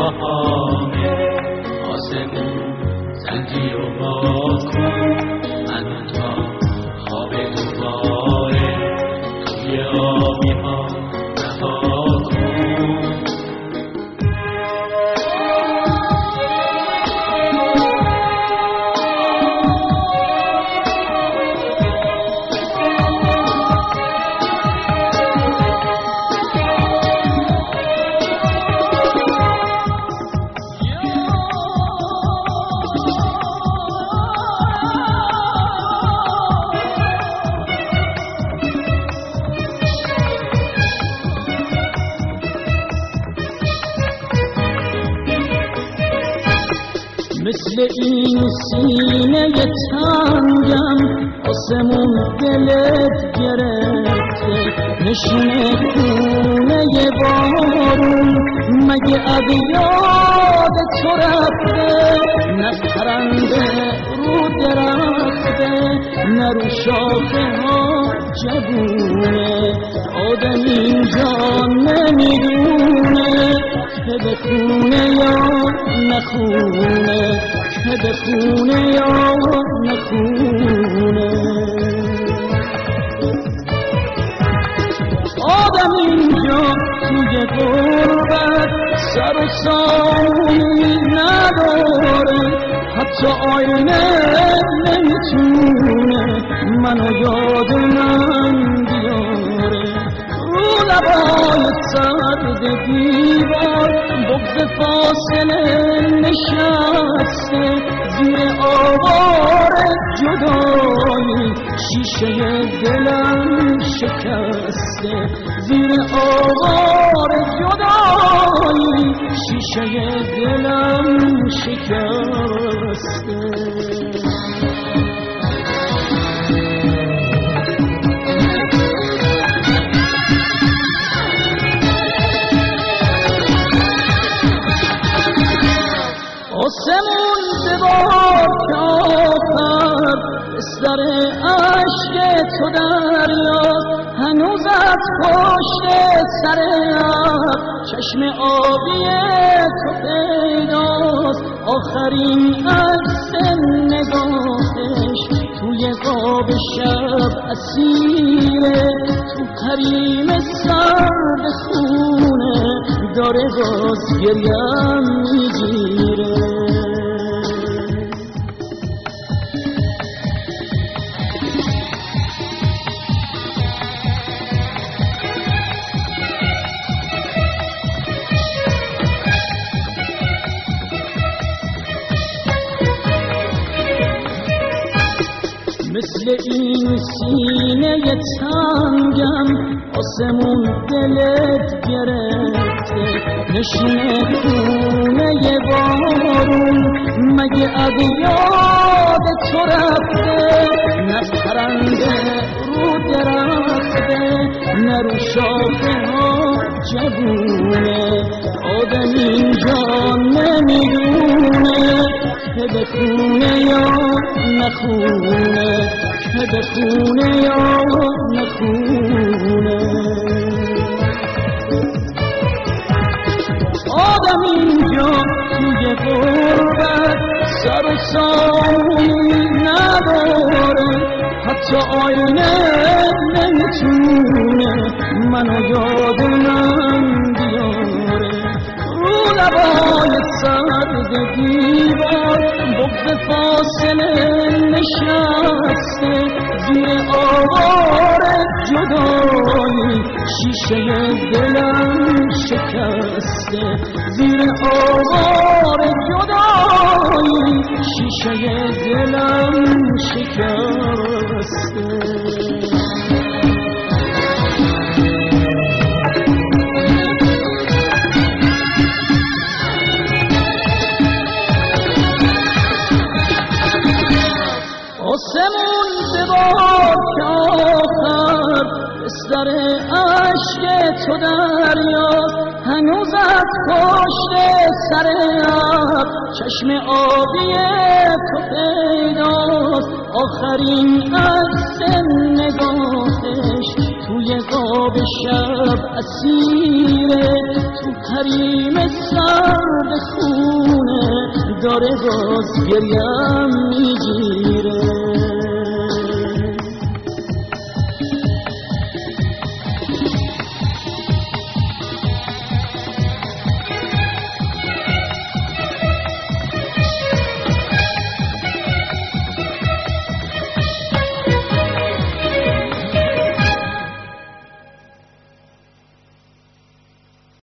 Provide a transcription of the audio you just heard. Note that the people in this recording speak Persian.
بهامه آسمون زنجیر و باز کن من تا خواب دوباره توی آبی ها رها کن مثل این سینه تنگم آسمون دلت گرفته نشونه خونه بارون مگه اب یاد تو رفته نه پرنده رو درخته نه رو شاخه ها جوونه آدم اینجا نمیدونه که بخونه یا نخونه که بخونه یا نخونه آدم اینجا توی غربت سر و سامونی نداره حتی آینه نمیتونه منو یاد من بیاره رو لبای سرد دیوار بغض فاصله نشسته زیر آوار جدایی شیشه دلم شکسته زیر آوار جدایی شیشه دلم شکسته آسمون ببار که آخر بستر عشق تو دریا هنوزت پشت سر چشم آبی تو پیداست آخرین عکس نگاهش توی قاب شب اسیره تو حریم سرد خونه داره باز گریم میگیره مثل این سینه تنگم آسمون دلت گرفته نشونه خونه بارون مگه اب یاد تو رفته نه پرنده رو درخته نه رو شاخه ها جوونه آدم اینجا نمیدونه که بخونه یا نخونه که بخونه یا نخونه آدم اینجا توی غربت سر و سامونی نداره حتی آینه نمیتونه منو یاد من بیاره رو لبای سرد دیوار بغض فاصله نشسته زیر آوار جدایی شیشه دلم شکسته زیر آوار جدایی شیشه دلم شکسته آسمون ببار که آخر بستر عشق تو دریا هنوزت پشت سر چشم آبی تو پیداست آخرین عکس نگاهش توی قاب شب اسیره تو حریم سرد باز گریم